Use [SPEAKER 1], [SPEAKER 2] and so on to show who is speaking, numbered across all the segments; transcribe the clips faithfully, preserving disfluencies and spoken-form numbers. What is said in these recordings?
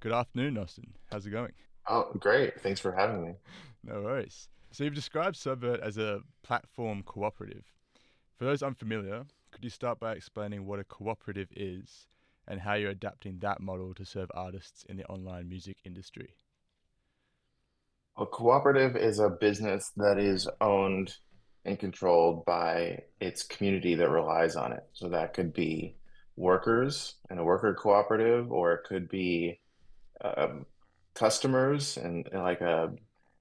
[SPEAKER 1] Good afternoon, Austin. How's it going?
[SPEAKER 2] Oh, great. Thanks for having me.
[SPEAKER 1] No worries. So you've described Subvert as a platform cooperative. For those unfamiliar, could you start by explaining what a cooperative is and how you're adapting that model to serve artists in the online music industry?
[SPEAKER 2] A cooperative is a business that is owned and controlled by its community that relies on it. So that could be workers and a worker cooperative, or it could be um, customers and, and like a,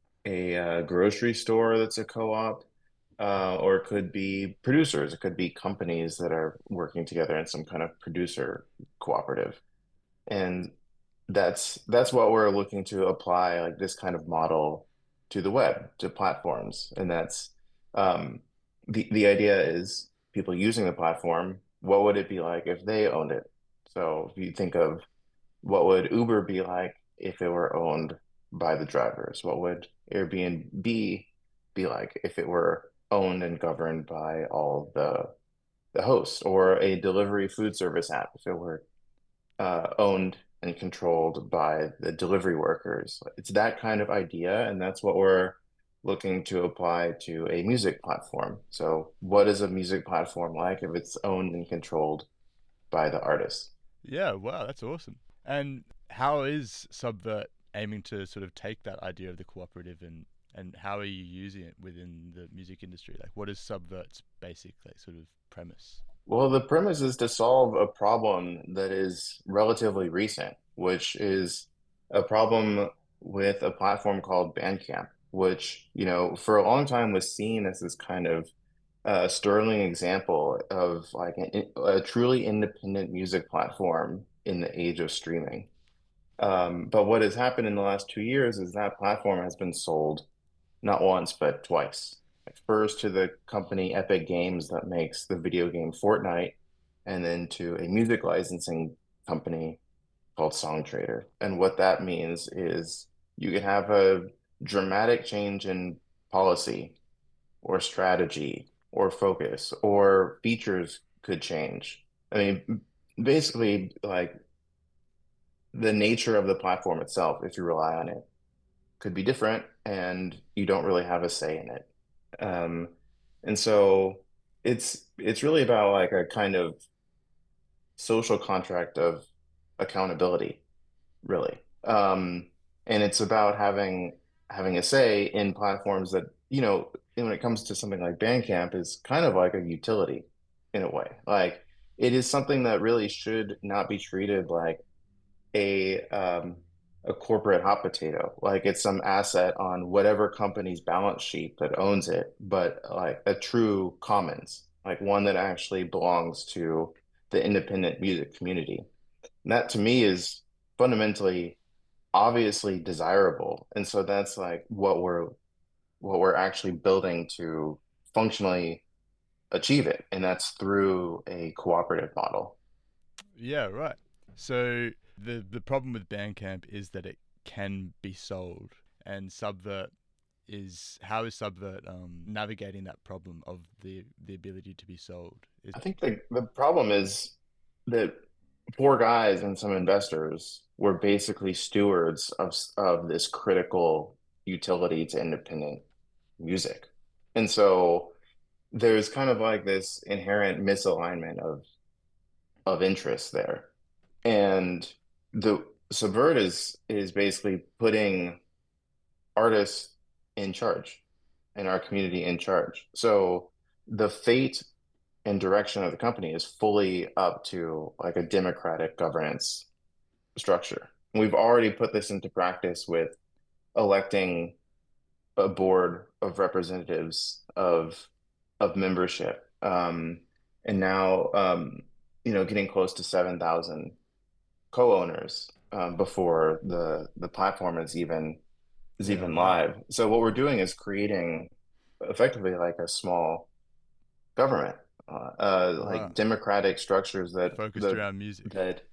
[SPEAKER 2] a, uh grocery store that's a co-op, uh, or it could be producers. It could be companies that are working together in some kind of producer cooperative. And that's that's what we're looking to apply, like this kind of model to the web, to platforms. And that's um, the the idea is people using the platform, what would it be like if they owned it? So if you think of what would Uber be like if it were owned by the drivers? What would Airbnb be like if it were owned and governed by all the the hosts, or a delivery food service app if it were uh, owned and controlled by the delivery workers. It's that kind of idea, and that's what we're looking to apply to a music platform. So, what is a music platform like if it's owned and controlled by the artist?
[SPEAKER 1] Yeah, wow, that's awesome. And how is Subvert aiming to sort of take that idea of the cooperative and and how are you using it within the music industry? Like, what is Subvert's basic like sort of premise?
[SPEAKER 2] Well, the premise is to solve a problem that is relatively recent, which is a problem with a platform called Bandcamp, which, you know, for a long time was seen as this kind of uh, sterling example of like an, a truly independent music platform in the age of streaming. Um, but what has happened in the last two years is that platform has been sold not once, but twice. Like first to the company Epic Games that makes the video game Fortnite, and then to a music licensing company called Songtradr. And what that means is you can have a dramatic change in policy or strategy or focus or features could change. I mean, basically, like the nature of the platform itself, if you rely on it, could be different and you don't really have a say in it. Um, and so it's it's really about like a kind of social contract of accountability, really. Um, and it's about having having a say in platforms that, you know, when it comes to something like Bandcamp is kind of like a utility in a way. Like it is something that really should not be treated like a um, a corporate hot potato, like it's some asset on whatever company's balance sheet that owns it, but like a true commons, like one that actually belongs to the independent music community. And that to me is fundamentally obviously desirable. And so that's like what we're what we're actually building to functionally achieve it. And that's through a cooperative model.
[SPEAKER 1] Yeah, right. So the the problem with Bandcamp is that it can be sold, and Subvert is how is Subvert um, navigating that problem of the the ability to be sold? Is
[SPEAKER 2] I think the the problem is that four guys and some investors were basically stewards of of this critical utility to independent music. And so there's kind of like this inherent misalignment of of interest there. And the Subvert is is basically putting artists in charge and our community in charge. So the fate and direction of the company is fully up to like a democratic governance structure. We've already put this into practice with electing a board of representatives of of membership, um, and now um, you know getting close to seven thousand co-owners um, before the the platform is even is
[SPEAKER 1] yeah,
[SPEAKER 2] even
[SPEAKER 1] wow,
[SPEAKER 2] live. So what we're doing is creating effectively like a small government, uh, uh,
[SPEAKER 1] wow,
[SPEAKER 2] like democratic structures that
[SPEAKER 1] focused
[SPEAKER 2] that
[SPEAKER 1] around music.
[SPEAKER 2] that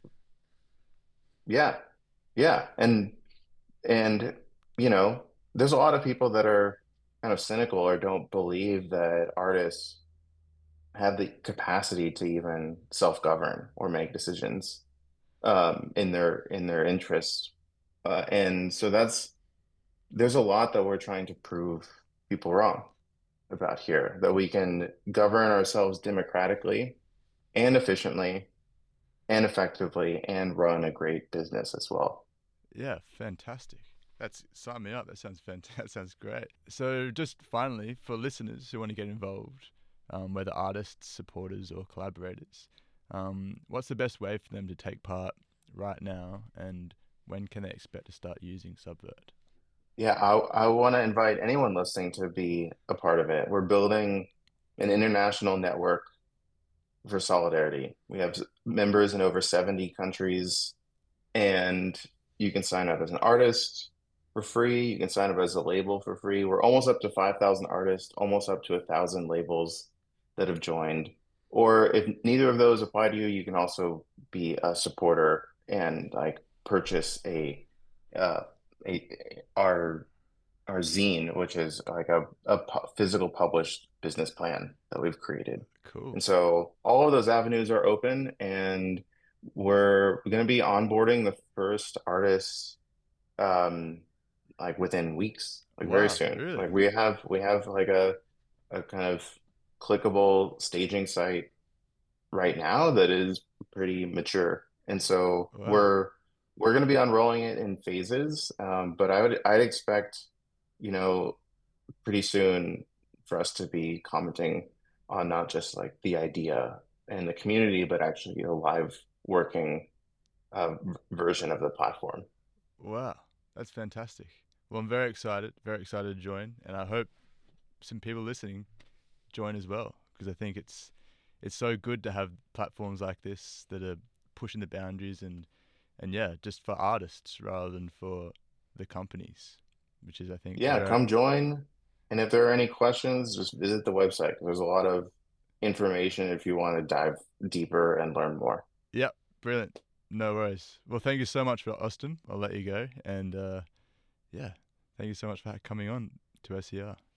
[SPEAKER 2] yeah, yeah, and and you know, there's a lot of people that are kind of cynical or don't believe that artists have the capacity to even self-govern or make decisions um, in their in their interests. Uh, and so that's there's a lot that we're trying to prove people wrong about here, that we can govern ourselves democratically and efficiently and effectively and run a great business as well.
[SPEAKER 1] Yeah, fantastic. That's sign me up. That sounds fantastic. That sounds great. So, just finally, for listeners who want to get involved, um, whether artists, supporters, or collaborators, um, what's the best way for them to take part right now, and when can they expect to start using Subvert?
[SPEAKER 2] Yeah, I, I want to invite anyone listening to be a part of it. We're building an international network for solidarity. We have members in over seventy countries, and you can sign up as an artist for free. You can sign up as a label for free. We're almost up to five thousand artists, almost up to a thousand labels that have joined. Or if neither of those apply to you, you can also be a supporter and like purchase a uh, a our our zine, which is like a, a pu- physical published business plan that we've created.
[SPEAKER 1] Cool.
[SPEAKER 2] And so all of those avenues are open, and we're going to be onboarding the first artists um, like within weeks, like very
[SPEAKER 1] Wow,
[SPEAKER 2] soon.
[SPEAKER 1] really?
[SPEAKER 2] Like we have we have like a a kind of clickable staging site right now that is pretty mature. And so
[SPEAKER 1] Wow.
[SPEAKER 2] we're we're going to be unrolling it in phases, um, but I would I'd expect, you know, pretty soon for us to be commenting on not just like the idea and the community, but actually a live working uh, version of the platform.
[SPEAKER 1] Wow. That's fantastic. Well, I'm very excited, very excited to join, and I hope some people listening join as well because I think it's it's so good to have platforms like this that are pushing the boundaries and and yeah, just for artists rather than for the companies, which is I think
[SPEAKER 2] Yeah,
[SPEAKER 1] very
[SPEAKER 2] come join. And if there are any questions, just visit the website. There's a lot of information if you want to dive deeper and learn more.
[SPEAKER 1] yep, brilliant. No worries. Well, thank you so much for Austin. I'll let you go and uh, yeah, thank you so much for coming on to S E R.